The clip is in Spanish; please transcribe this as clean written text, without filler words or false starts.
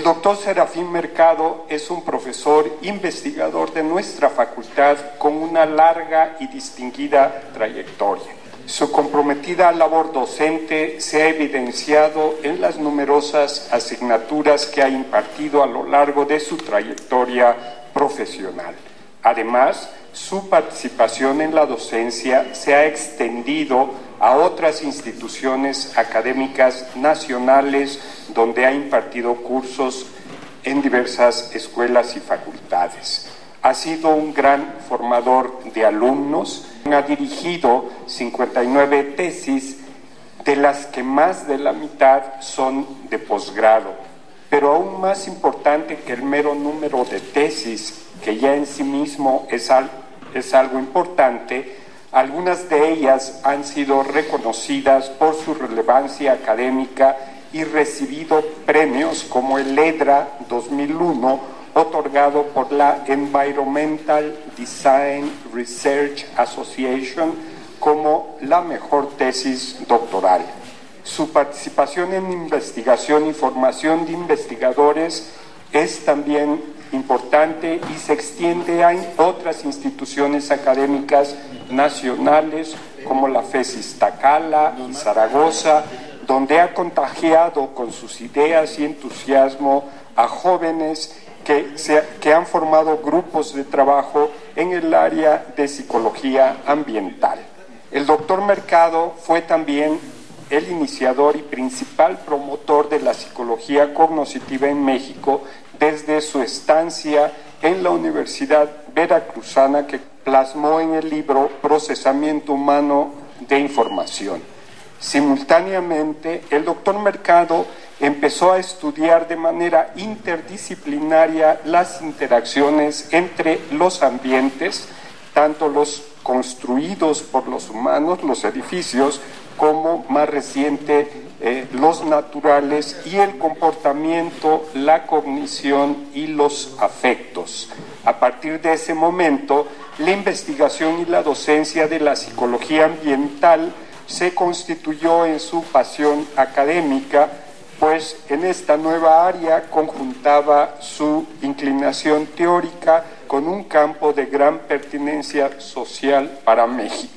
El doctor Serafín Mercado es un profesor investigador de nuestra facultad con una larga y distinguida trayectoria. Su comprometida labor docente se ha evidenciado en las numerosas asignaturas que ha impartido a lo largo de su trayectoria profesional. Además, su participación en la docencia se ha extendido a otras instituciones académicas nacionales donde ha impartido cursos en diversas escuelas y facultades. Ha sido un gran formador de alumnos, ha dirigido 59 tesis, de las que más de la mitad son de posgrado. Pero aún más importante que el mero número de tesis, que ya en sí mismo es algo importante, algunas de ellas han sido reconocidas por su relevancia académica y recibido premios como el EDRA 2001, otorgado por la Environmental Design Research Association como la mejor tesis doctoral. Su participación en investigación y formación de investigadores es también importante y se extiende a otras instituciones académicas nacionales como la FES Iztacala y Zaragoza, donde ha contagiado con sus ideas y entusiasmo a jóvenes que han formado grupos de trabajo en el área de psicología ambiental. El doctor Mercado fue también el iniciador y principal promotor de la psicología cognitiva en México desde su estancia en la Universidad Veracruzana, que plasmó en el libro Procesamiento Humano de Información. Simultáneamente, el doctor Mercado empezó a estudiar de manera interdisciplinaria las interacciones entre los ambientes, tanto los construidos por los humanos, los edificios, como más reciente los naturales, y el comportamiento, la cognición y los afectos. A partir de ese momento, la investigación y la docencia de la psicología ambiental se constituyó en su pasión académica, pues en esta nueva área conjuntaba su inclinación teórica con un campo de gran pertinencia social para México.